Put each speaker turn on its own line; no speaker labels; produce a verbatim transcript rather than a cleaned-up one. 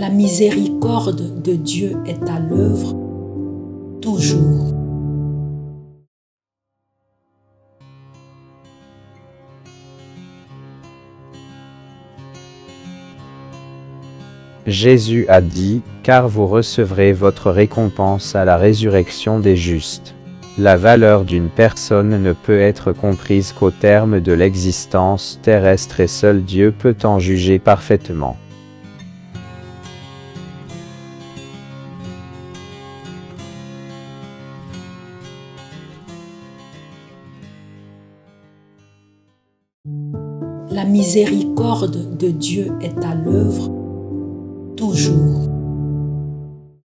La miséricorde de Dieu est à l'œuvre toujours.
Jésus a dit, « Car vous recevrez votre récompense à la résurrection des justes. » La valeur d'une personne ne peut être comprise qu'au terme de l'existence terrestre et seul Dieu peut en juger parfaitement.
La miséricorde de Dieu est à l'œuvre toujours.